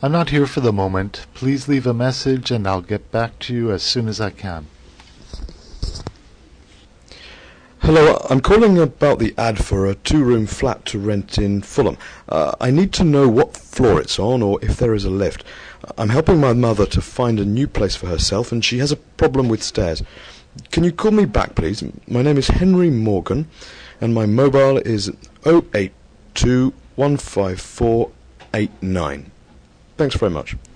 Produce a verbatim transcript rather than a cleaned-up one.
I'm not here for the moment. Please leave a message and I'll get back to you as soon as I can. Hello, I'm calling about the ad for a two-room flat to rent in Fulham. Uh, I need to know what floor it's on or if there is a lift. I'm helping my mother to find a new place for herself and she has a problem with stairs. Can you call me back, please? My name is Henry Morgan and my mobile is oh eight two, one five four, eight nine. Thanks very much.